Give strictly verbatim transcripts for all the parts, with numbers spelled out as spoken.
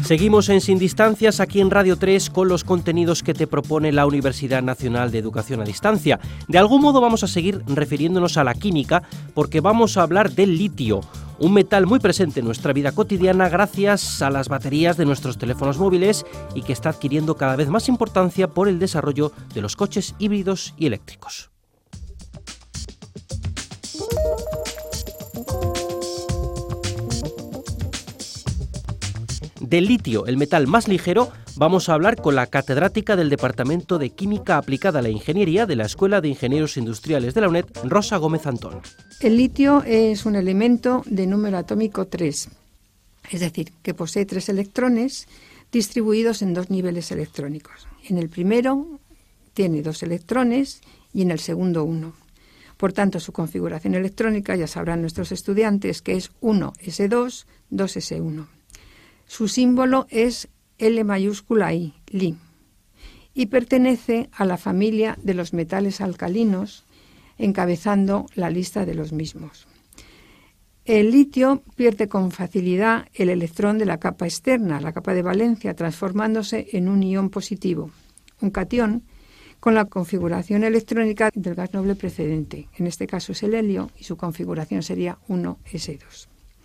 Seguimos en Sin Distancias aquí en Radio tres con los contenidos que te propone la Universidad Nacional de Educación a Distancia. De algún modo vamos a seguir refiriéndonos a la química porque vamos a hablar del litio, un metal muy presente en nuestra vida cotidiana gracias a las baterías de nuestros teléfonos móviles y que está adquiriendo cada vez más importancia por el desarrollo de los coches híbridos y eléctricos. Del litio, el metal más ligero, vamos a hablar con la catedrática del Departamento de Química Aplicada a la Ingeniería de la Escuela de Ingenieros Industriales de la UNED, Rosa Gómez Antón. El litio es un elemento de número atómico tres, es decir, que posee tres electrones distribuidos en dos niveles electrónicos. En el primero tiene dos electrones y en el segundo uno. Por tanto, su configuración electrónica, ya sabrán nuestros estudiantes, que es uno ese dos, dos ese uno. Su símbolo es L mayúscula I, Li, y pertenece a la familia de los metales alcalinos, encabezando la lista de los mismos. El litio pierde con facilidad el electrón de la capa externa, la capa de valencia, transformándose en un ion positivo, un catión, con la configuración electrónica del gas noble precedente. En este caso es el helio y su configuración sería uno ese dos.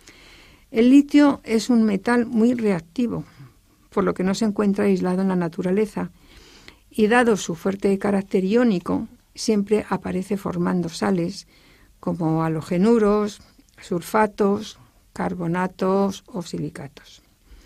El litio es un metal muy reactivo, por lo que no se encuentra aislado en la naturaleza, y dado su fuerte carácter iónico, siempre aparece formando sales como halogenuros, sulfatos, carbonatos o silicatos.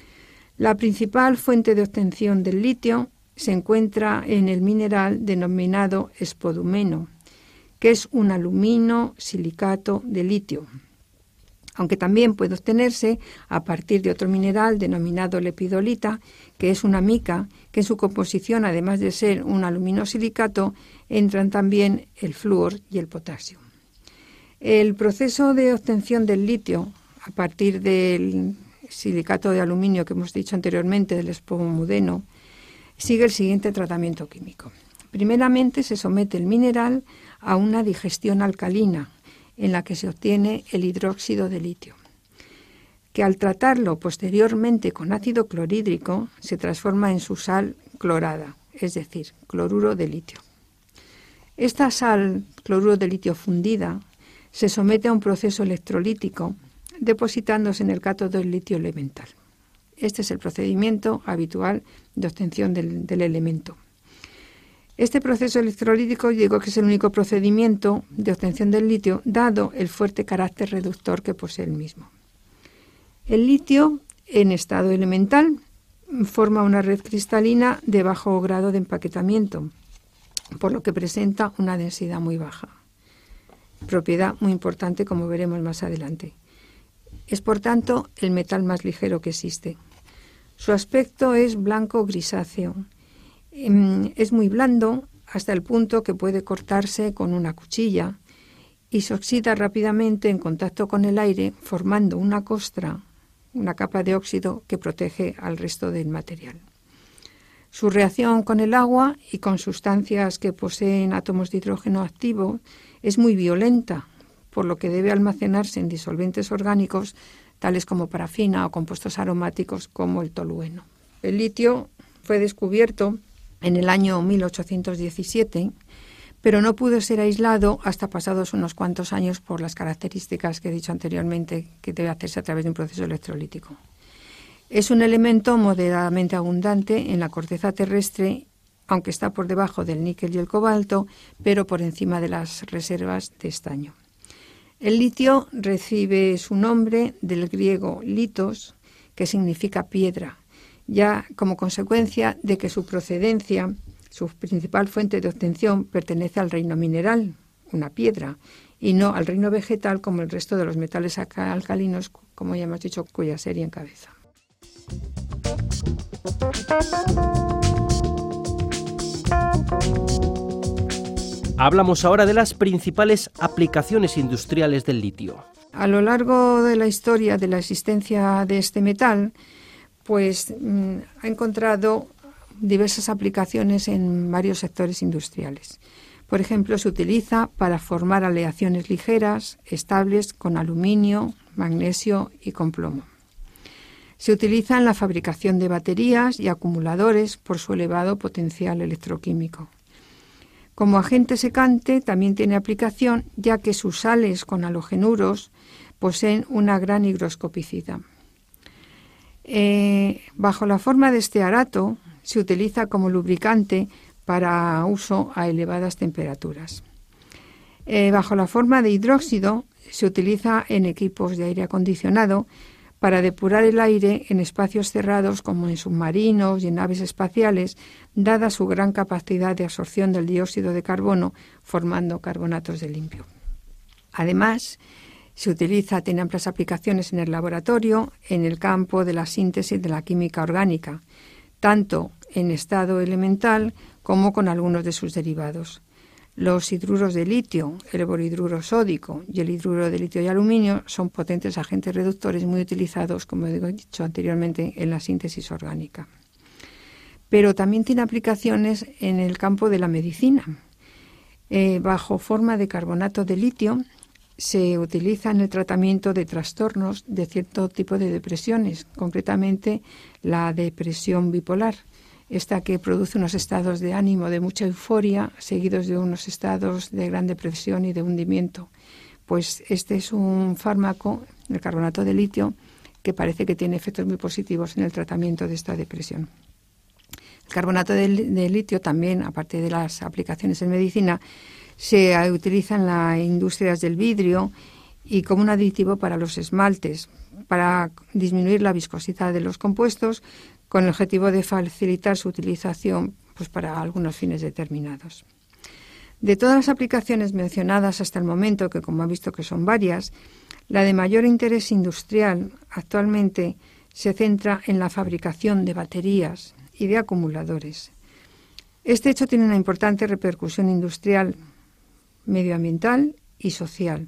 La principal fuente de obtención del litio se encuentra en el mineral denominado espodumeno, que es un alumino silicato de litio, aunque también puede obtenerse a partir de otro mineral denominado lepidolita, que es una mica, que en su composición, además de ser un aluminosilicato, entran también el flúor y el potasio. El proceso de obtención del litio, a partir del silicato de aluminio que hemos dicho anteriormente, del espodumeno, sigue el siguiente tratamiento químico. Primeramente se somete el mineral a una digestión alcalina, en la que se obtiene el hidróxido de litio, que al tratarlo posteriormente con ácido clorhídrico se transforma en su sal clorada, es decir, cloruro de litio. Esta sal, cloruro de litio fundida, se somete a un proceso electrolítico, depositándose en el cátodo del litio elemental. Este es el procedimiento habitual de obtención del, del elemento. Este proceso electrolítico, digo que es el único procedimiento de obtención del litio, dado el fuerte carácter reductor que posee el mismo. El litio, en estado elemental, forma una red cristalina de bajo grado de empaquetamiento, por lo que presenta una densidad muy baja. Propiedad muy importante, como veremos más adelante. Es, por tanto, el metal más ligero que existe. Su aspecto es blanco grisáceo. Es muy blando hasta el punto que puede cortarse con una cuchilla y se oxida rápidamente en contacto con el aire, formando una costra, una capa de óxido que protege al resto del material. Su reacción con el agua y con sustancias que poseen átomos de hidrógeno activo es muy violenta, por lo que debe almacenarse en disolventes orgánicos tales como parafina o compuestos aromáticos como el tolueno. El litio fue descubierto en el año mil ochocientos diecisiete, pero no pudo ser aislado hasta pasados unos cuantos años por las características que he dicho anteriormente, que debe hacerse a través de un proceso electrolítico. Es un elemento moderadamente abundante en la corteza terrestre, aunque está por debajo del níquel y el cobalto, pero por encima de las reservas de estaño. El litio recibe su nombre del griego litos, que significa piedra, ya como consecuencia de que su procedencia, su principal fuente de obtención, pertenece al reino mineral, una piedra, y no al reino vegetal como el resto de los metales alcalinos, como ya hemos dicho, cuya serie encabeza. Hablamos ahora de las principales aplicaciones industriales del litio. A lo largo de la historia de la existencia de este metal, pues mmm, ha encontrado diversas aplicaciones en varios sectores industriales. Por ejemplo, se utiliza para formar aleaciones ligeras, estables, con aluminio, magnesio y con plomo. Se utiliza en la fabricación de baterías y acumuladores por su elevado potencial electroquímico. Como agente secante también tiene aplicación, ya que sus sales con halogenuros poseen una gran higroscopicidad. Eh, bajo la forma de estearato se utiliza como lubricante para uso a elevadas temperaturas. Eh, bajo la forma de hidróxido se utiliza en equipos de aire acondicionado para depurar el aire en espacios cerrados como en submarinos y en naves espaciales, dada su gran capacidad de absorción del dióxido de carbono, formando carbonatos de litio. Además, se utiliza, tiene amplias aplicaciones en el laboratorio, en el campo de la síntesis de la química orgánica, tanto en estado elemental como con algunos de sus derivados. Los hidruros de litio, el borhidruro sódico y el hidruro de litio y aluminio son potentes agentes reductores muy utilizados, como he dicho anteriormente, en la síntesis orgánica. Pero también tiene aplicaciones en el campo de la medicina. Eh, bajo forma de carbonato de litio, se utiliza en el tratamiento de trastornos de cierto tipo de depresiones, concretamente la depresión bipolar, esta que produce unos estados de ánimo de mucha euforia, seguidos de unos estados de gran depresión y de hundimiento. Pues este es un fármaco, el carbonato de litio, que parece que tiene efectos muy positivos en el tratamiento de esta depresión. El carbonato de, de litio también, aparte de las aplicaciones en medicina, se utiliza en las industrias del vidrio y como un aditivo para los esmaltes, para disminuir la viscosidad de los compuestos, con el objetivo de facilitar su utilización pues, para algunos fines determinados. De todas las aplicaciones mencionadas hasta el momento, que como ha visto que son varias, la de mayor interés industrial actualmente se centra en la fabricación de baterías y de acumuladores. Este hecho tiene una importante repercusión industrial, medioambiental y social.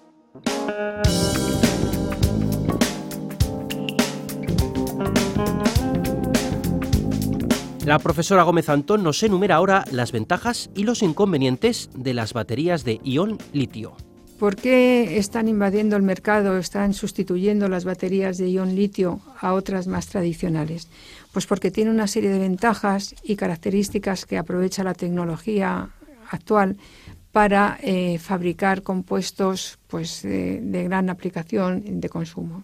La profesora Gómez Antón nos enumera ahora las ventajas y los inconvenientes de las baterías de ion litio. ¿Por qué están invadiendo el mercado, están sustituyendo las baterías de ion litio a otras más tradicionales? Pues porque tiene una serie de ventajas y características que aprovecha la tecnología actual para eh, fabricar compuestos pues, eh, de gran aplicación de consumo.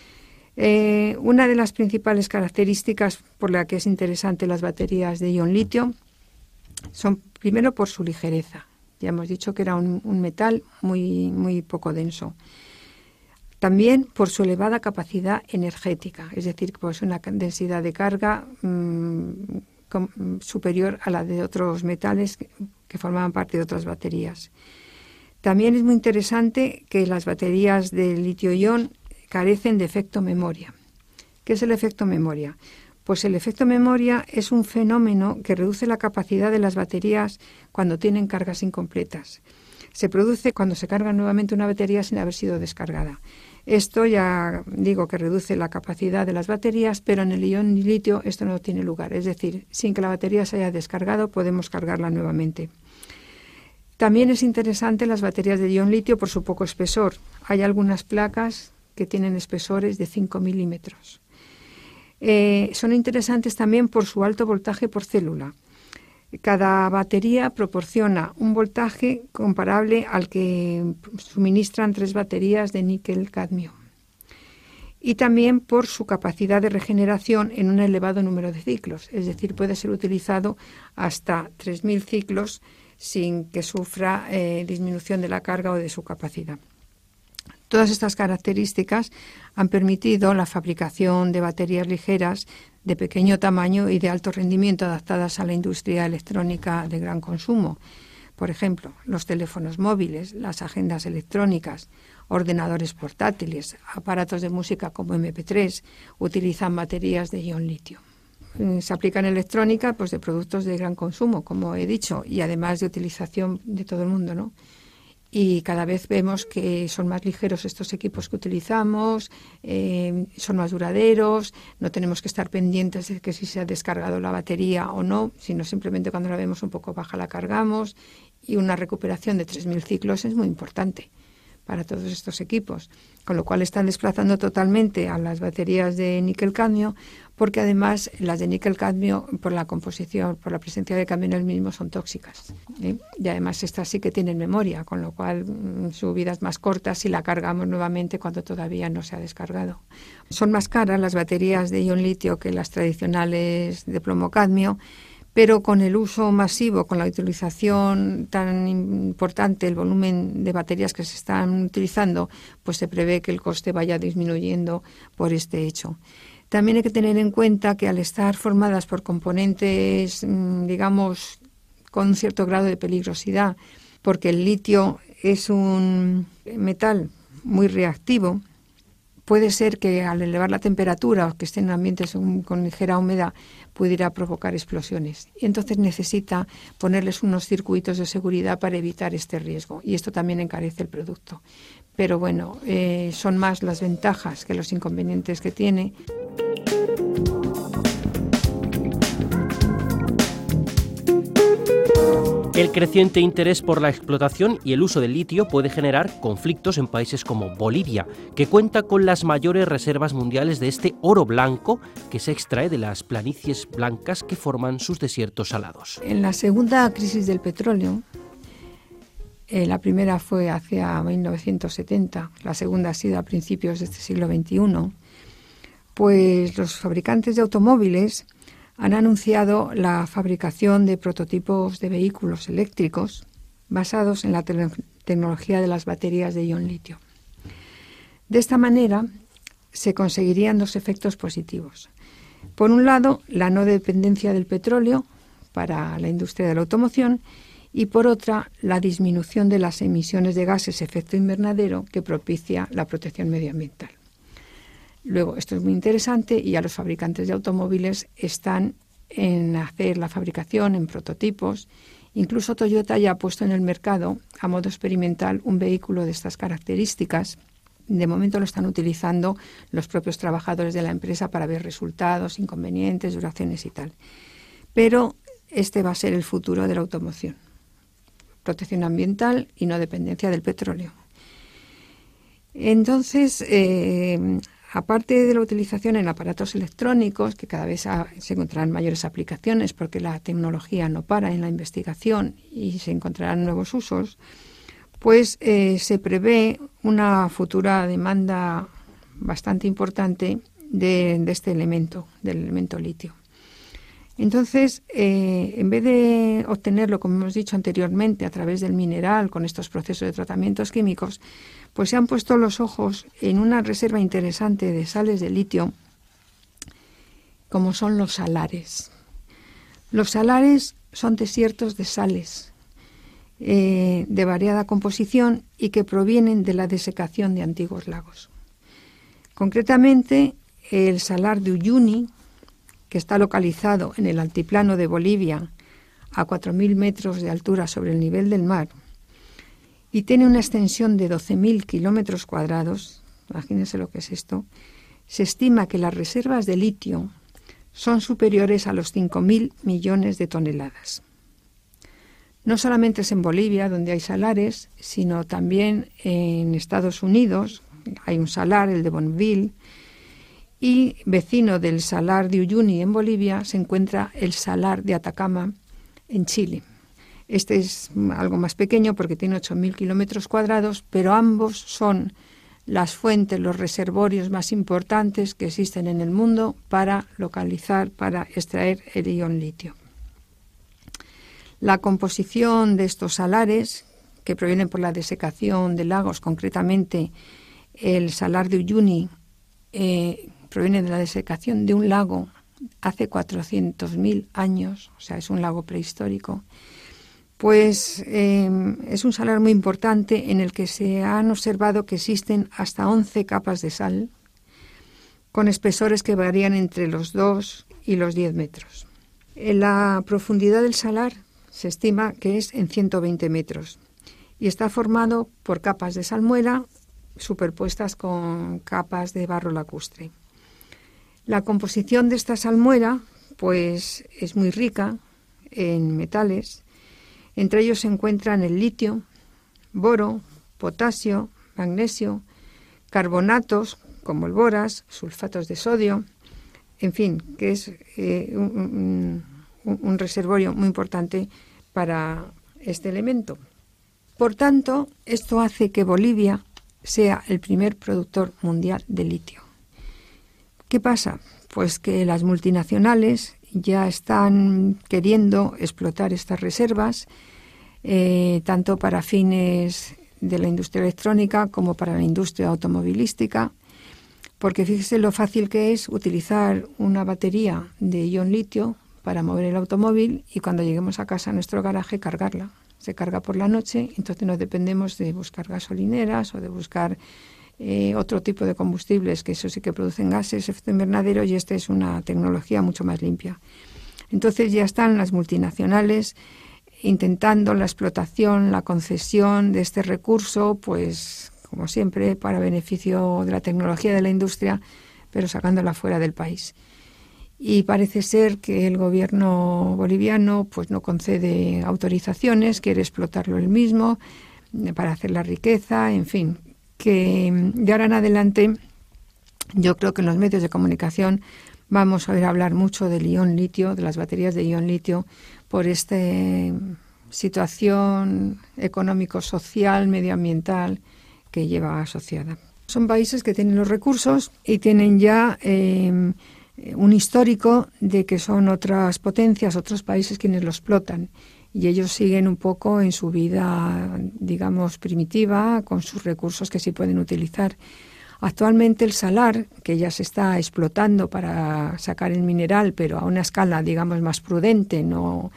Eh, una de las principales características por la que es interesante las baterías de ion litio son, primero, por su ligereza. Ya hemos dicho que era un, un metal muy, muy poco denso. También por su elevada capacidad energética, es decir, pues una densidad de carga mmm, com, superior a la de otros metales que, que formaban parte de otras baterías. También es muy interesante que las baterías de litio-ion carecen de efecto memoria. ¿Qué es el efecto memoria? Pues el efecto memoria es un fenómeno que reduce la capacidad de las baterías cuando tienen cargas incompletas. Se produce cuando se carga nuevamente una batería sin haber sido descargada. Esto ya digo que reduce la capacidad de las baterías, pero en el ion litio esto no tiene lugar. Es decir, sin que la batería se haya descargado podemos cargarla nuevamente. También es interesante las baterías de ion litio por su poco espesor. Hay algunas placas que tienen espesores de cinco milímetros. Eh, son interesantes también por su alto voltaje por célula. Cada batería proporciona un voltaje comparable al que suministran tres baterías de níquel-cadmio. Y también por su capacidad de regeneración en un elevado número de ciclos, es decir, puede ser utilizado hasta tres mil ciclos sin que sufra eh, disminución de la carga o de su capacidad. Todas estas características han permitido la fabricación de baterías ligeras de pequeño tamaño y de alto rendimiento adaptadas a la industria electrónica de gran consumo. Por ejemplo, los teléfonos móviles, las agendas electrónicas, ordenadores portátiles, aparatos de música como eme pe tres utilizan baterías de ion litio. Se aplica en electrónica pues, de productos de gran consumo, como he dicho, y además de utilización de todo el mundo, ¿no? Y cada vez vemos que son más ligeros estos equipos que utilizamos, eh, son más duraderos, no tenemos que estar pendientes de que si se ha descargado la batería o no, sino simplemente cuando la vemos un poco baja la cargamos, y una recuperación de tres mil ciclos es muy importante, para todos estos equipos, con lo cual están desplazando totalmente a las baterías de níquel-cadmio, porque además las de níquel-cadmio, por la composición, por la presencia de cadmio en el mismo, son tóxicas, ¿eh? Y además estas sí que tienen memoria, con lo cual mmm, su vida es más corta si la cargamos nuevamente cuando todavía no se ha descargado. Son más caras las baterías de ion litio que las tradicionales de plomo-cadmio, pero con el uso masivo, con la utilización tan importante, el volumen de baterías que se están utilizando, pues se prevé que el coste vaya disminuyendo por este hecho. También hay que tener en cuenta que al estar formadas por componentes, digamos, con un cierto grado de peligrosidad, porque el litio es un metal muy reactivo, puede ser que al elevar la temperatura o que esté en ambientes con ligera humedad pudiera provocar explosiones. Y entonces necesita ponerles unos circuitos de seguridad para evitar este riesgo. Y esto también encarece el producto. Pero bueno, eh, son más las ventajas que los inconvenientes que tiene. El creciente interés por la explotación y el uso del litio puede generar conflictos en países como Bolivia, que cuenta con las mayores reservas mundiales de este oro blanco que se extrae de las planicies blancas que forman sus desiertos salados. En la segunda crisis del petróleo, eh, la primera fue hacia mil novecientos setenta, la segunda ha sido a principios de este siglo veintiuno, pues los fabricantes de automóviles han anunciado la fabricación de prototipos de vehículos eléctricos basados en la te- tecnología de las baterías de ion litio. De esta manera se conseguirían dos efectos positivos. Por un lado, la no dependencia del petróleo para la industria de la automoción y por otra, la disminución de las emisiones de gases de efecto invernadero que propicia la protección medioambiental. Luego, esto es muy interesante y ya los fabricantes de automóviles están en hacer la fabricación en prototipos. Incluso Toyota ya ha puesto en el mercado a modo experimental un vehículo de estas características. De momento lo están utilizando los propios trabajadores de la empresa para ver resultados, inconvenientes, duraciones y tal. Pero este va a ser el futuro de la automoción. Protección ambiental y no dependencia del petróleo. Entonces, eh, aparte de la utilización en aparatos electrónicos, que cada vez se encontrarán mayores aplicaciones porque la tecnología no para en la investigación y se encontrarán nuevos usos, pues eh, se prevé una futura demanda bastante importante de, de este elemento, del elemento litio. Entonces, eh, en vez de obtenerlo, como hemos dicho anteriormente, a través del mineral, con estos procesos de tratamientos químicos, pues se han puesto los ojos en una reserva interesante de sales de litio, como son los salares. Los salares son desiertos de sales eh, de variada composición y que provienen de la desecación de antiguos lagos. Concretamente, el salar de Uyuni, que está localizado en el altiplano de Bolivia, a cuatro mil metros de altura sobre el nivel del mar, y tiene una extensión de doce mil kilómetros cuadrados, imagínense lo que es esto, se estima que las reservas de litio son superiores a los cinco mil millones de toneladas. No solamente es en Bolivia donde hay salares, sino también en Estados Unidos hay un salar, el de Bonneville, y vecino del salar de Uyuni en Bolivia se encuentra el salar de Atacama en Chile. Este es algo más pequeño porque tiene ocho mil kilómetros cuadrados, pero ambos son las fuentes, los reservorios más importantes que existen en el mundo para localizar, para extraer el ion litio. La composición de estos salares, que provienen por la desecación de lagos, concretamente el salar de Uyuni, eh, proviene de la desecación de un lago hace cuatrocientos mil años, o sea, es un lago prehistórico, pues eh, es un salar muy importante en el que se han observado que existen hasta once capas de sal, con espesores que varían entre los dos y los diez metros. En la profundidad del salar se estima que es en ciento veinte metros y está formado por capas de salmuera superpuestas con capas de barro lacustre. La composición de esta salmuera pues, es muy rica en metales. Entre ellos se encuentran el litio, boro, potasio, magnesio, carbonatos como el boras, sulfatos de sodio, en fin, que es eh, un, un, un reservorio muy importante para este elemento. Por tanto, esto hace que Bolivia sea el primer productor mundial de litio. ¿Qué pasa? Pues que las multinacionales ya están queriendo explotar estas reservas, eh, tanto para fines de la industria electrónica como para la industria automovilística, porque fíjese lo fácil que es utilizar una batería de ion litio para mover el automóvil y cuando lleguemos a casa, a nuestro garaje, cargarla. Se carga por la noche, entonces no dependemos de buscar gasolineras o de buscar eh, otro tipo de combustibles, que eso sí que producen gases, efecto invernadero, y esta es una tecnología mucho más limpia. Entonces ya están las multinacionales intentando la explotación, la concesión de este recurso, pues como siempre, para beneficio de la tecnología de la industria, pero sacándola fuera del país. Y parece ser que el gobierno boliviano pues no concede autorizaciones, quiere explotarlo él mismo para hacer la riqueza, en fin, que de ahora en adelante yo creo que en los medios de comunicación vamos a oír hablar mucho del ion litio, de las baterías de ion litio, por esta situación económico-social, medioambiental que lleva asociada. Son países que tienen los recursos y tienen ya eh, un histórico de que son otras potencias, otros países quienes lo explotan, y ellos siguen un poco en su vida, digamos, primitiva, con sus recursos que sí pueden utilizar. Actualmente el salar, que ya se está explotando para sacar el mineral, pero a una escala, digamos, más prudente, no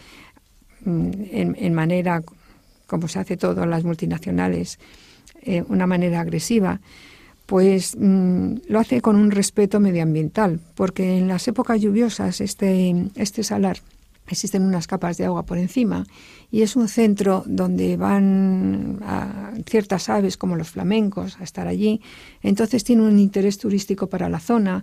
en, en manera, como se hace todo en las multinacionales, eh, una manera agresiva, pues mmm, lo hace con un respeto medioambiental, porque en las épocas lluviosas este, este salar existen unas capas de agua por encima y es un centro donde van a ciertas aves como los flamencos a estar allí. Entonces tiene un interés turístico para la zona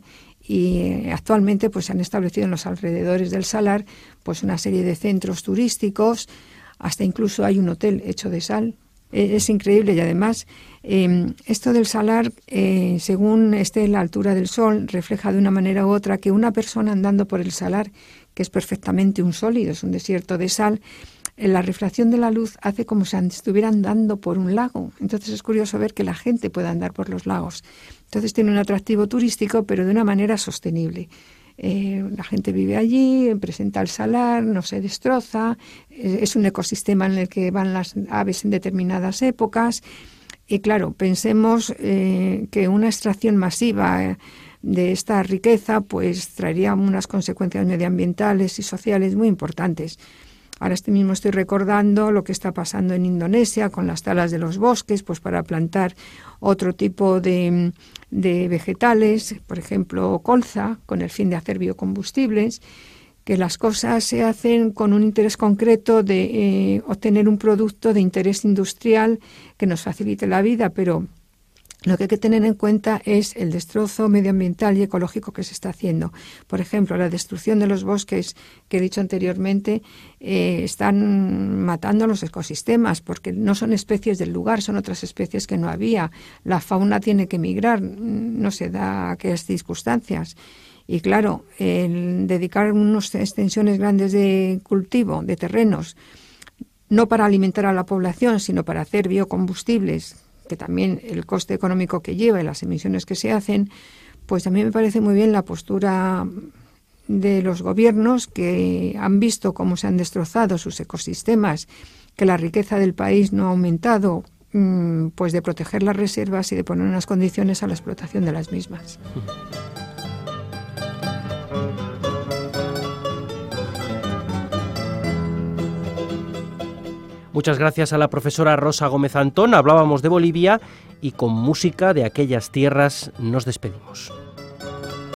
y actualmente pues se han establecido en los alrededores del salar pues una serie de centros turísticos, hasta incluso hay un hotel hecho de sal. Es increíble y además eh, esto del salar, eh, según esté la altura del sol, refleja de una manera u otra que una persona andando por el salar, que es perfectamente un sólido, es un desierto de sal, eh, la refracción de la luz hace como si estuviera andando por un lago. Entonces es curioso ver que la gente pueda andar por los lagos. Entonces tiene un atractivo turístico, pero de una manera sostenible. Eh, la gente vive allí, presenta el salar, no se destroza, eh, es un ecosistema en el que van las aves en determinadas épocas y claro, pensemos eh, que una extracción masiva eh, de esta riqueza pues traería unas consecuencias medioambientales y sociales muy importantes. Ahora este mismo estoy recordando lo que está pasando en Indonesia con las talas de los bosques, pues para plantar otro tipo de, de vegetales, por ejemplo colza, con el fin de hacer biocombustibles, que las cosas se hacen con un interés concreto de eh, obtener un producto de interés industrial que nos facilite la vida, pero lo que hay que tener en cuenta es el destrozo medioambiental y ecológico que se está haciendo. Por ejemplo, la destrucción de los bosques que he dicho anteriormente eh, están matando los ecosistemas porque no son especies del lugar, son otras especies que no había. La fauna tiene que migrar, no se da aquellas circunstancias. Y claro, el dedicar unas extensiones grandes de cultivo, de terrenos, no para alimentar a la población, sino para hacer biocombustibles, que también el coste económico que lleva y las emisiones que se hacen, pues a mí me parece muy bien la postura de los gobiernos que han visto cómo se han destrozado sus ecosistemas, que la riqueza del país no ha aumentado, pues de proteger las reservas y de poner unas condiciones a la explotación de las mismas. Muchas gracias a la profesora Rosa Gómez Antón. Hablábamos de Bolivia y con música de aquellas tierras nos despedimos.